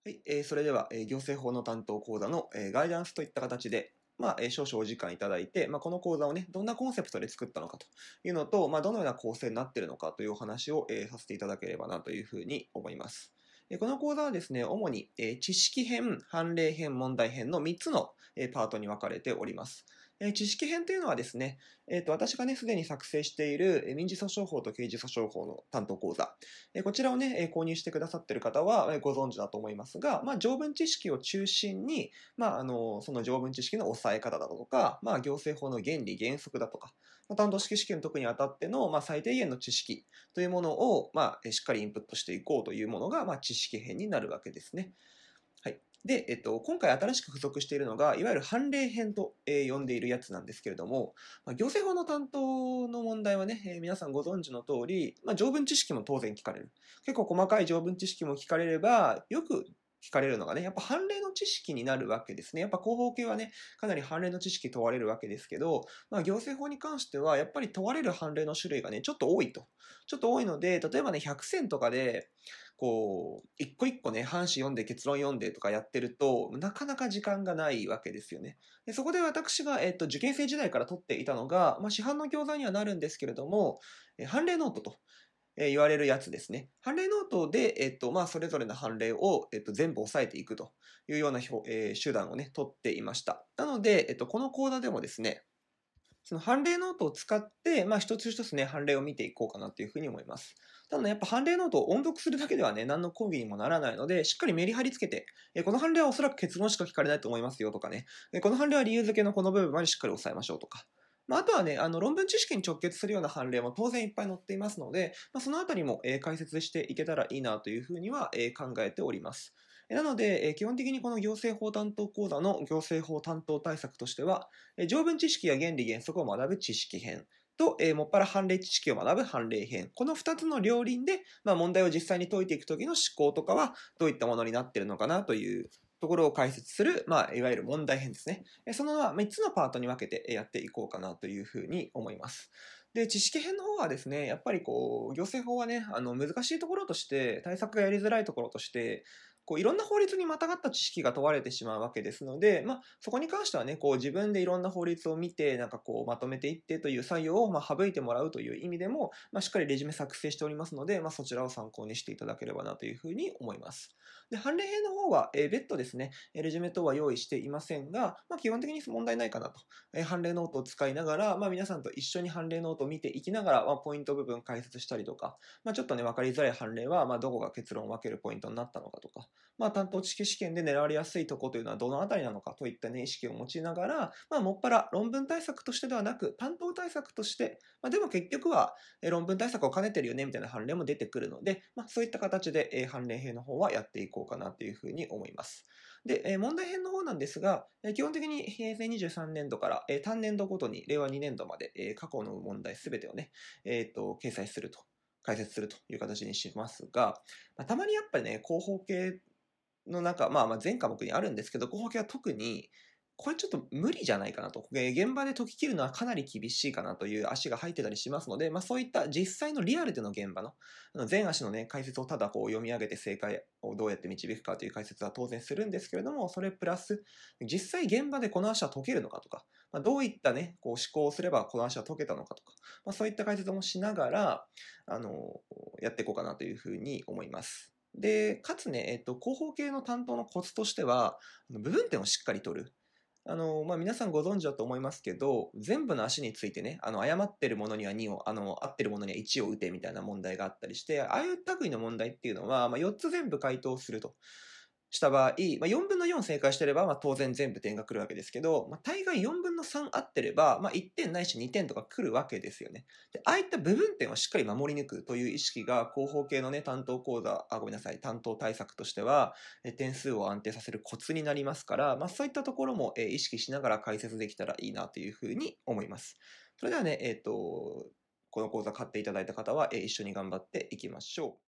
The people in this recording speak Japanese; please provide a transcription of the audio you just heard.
はい、それでは、行政法の担当講座の、ガイダンスといった形で、少々お時間いただいて、この講座をね、どんなコンセプトで作ったのかというのと、どのような構成になっているのかというお話を、させていただければなというふうに思います。この講座はですね、主に、知識編、判例編、問題編の3つの、パートに分かれております。知識編というのはですね、私がね、すでに作成している民事訴訟法と刑事訴訟法の担当講座、こちらをね、購入してくださっている方はご存知だと思いますが、条文知識を中心に、その条文知識の抑え方だとか、行政法の原理原則だとか、担当式試験特にあたっての、最低限の知識というものを、しっかりインプットしていこうというものが、知識編になるわけですね。はい。で、今回新しく付属しているのが、いわゆる判例編と、呼んでいるやつなんですけれども、行政法の担当の問題はね、皆さんご存知の通り、条文知識も当然聞かれる。結構細かい条文知識も聞かれれば、よく聞かれるのがね、やっぱ判例の知識になるわけですね。やっぱ広報系はね、かなり判例の知識問われるわけですけど、行政法に関しては、やっぱり問われる判例の種類がね、ちょっと多いと。ちょっと多いので、例えばね、100選とかで、一個一個ね、判詞読んで結論読んでとかやってると、なかなか時間がないわけですよね。でそこで私が、受験生時代から取っていたのが、市販の教材にはなるんですけれども、判例ノートと。言われるやつですね。判例ノートで、それぞれの判例を、全部押さえていくというような手段をね、取っていました。なので、この講座でもですね、その判例ノートを使って、一つ一つね、判例を見ていこうかなというふうに思います。ただね、やっぱ判例ノートを音読するだけではね、何の講義にもならないので、しっかりメリハリつけて、この判例はおそらく結論しか聞かれないと思いますよとかね、この判例は理由付けのこの部分までしっかり押さえましょうとか。あとはね、論文知識に直結するような判例も当然いっぱい載っていますので、そのあたりも、解説していけたらいいなというふうには、考えております。なので、基本的にこの行政法担当講座の行政法担当対策としては、条文知識や原理原則を学ぶ知識編と、もっぱら判例知識を学ぶ判例編。この2つの両輪で、問題を実際に解いていくときの思考とかはどういったものになっているのかなというところを解説する、いわゆる問題編ですね。その3つのパートに分けてやっていこうかなというふうに思います。で、知識編の方はですね、やっぱり行政法はね、難しいところとして、対策がやりづらいところとして、いろんな法律にまたがった知識が問われてしまうわけですので、そこに関してはね、自分でいろんな法律を見て、まとめていってという作業を、省いてもらうという意味でも、しっかりレジュメ作成しておりますので、そちらを参考にしていただければなというふうに思います。で、判例編の方は、別途ですね、レジュメ等は用意していませんが、基本的に問題ないかなと。判例ノートを使いながら、皆さんと一緒に判例ノートを見ていきながら、ポイント部分解説したりとか、ちょっとね、分かりづらい判例は、どこが結論を分けるポイントになったのかとか、担当知識試験で狙われやすいところというのはどのあたりなのかといったね、意識を持ちながら、もっぱら論文対策としてではなく、担当対策として、でも結局は論文対策を兼ねてるよね、みたいな判例も出てくるので、そういった形で判例編の方はやっていこうかなというふうに思います。で、問題編の方なんですが、基本的に平成23年度から、単年度ごとに令和2年度まで、過去の問題すべてをね、掲載すると。解説するという形にしますが、たまにやっぱりね、広報系の中、全科目にあるんですけど、広報系は特に、これちょっと無理じゃないかなと。現場で解き切るのはかなり厳しいかなという足が入ってたりしますので、そういった実際のリアルでの現場の、全足のね、解説をただ読み上げて正解をどうやって導くかという解説は当然するんですけれども、それプラス、実際現場でこの足は解けるのかとか、どういったね、思考をすればこの足は解けたのかとか、そういった解説もしながら、やっていこうかなというふうに思います。で、かつね、広報系の担当のコツとしては、部分点をしっかり取る。皆さんご存知だと思いますけど、全部の足についてね、誤ってるものには2を、合ってるものには1を打てみたいな問題があったりして、ああいう類の問題っていうのは、4つ全部回答すると。した場合、4分の4正解してれば、当然全部点が来るわけですけど、大概4分の3合ってれば、1点ないし2点とか来るわけですよね。で、ああいった部分点をしっかり守り抜くという意識が、広報系のね、担当講座、ごめんなさい、担当対策としては、点数を安定させるコツになりますから、そういったところも、意識しながら解説できたらいいなというふうに思います。それではね、この講座買っていただいた方は、一緒に頑張っていきましょう。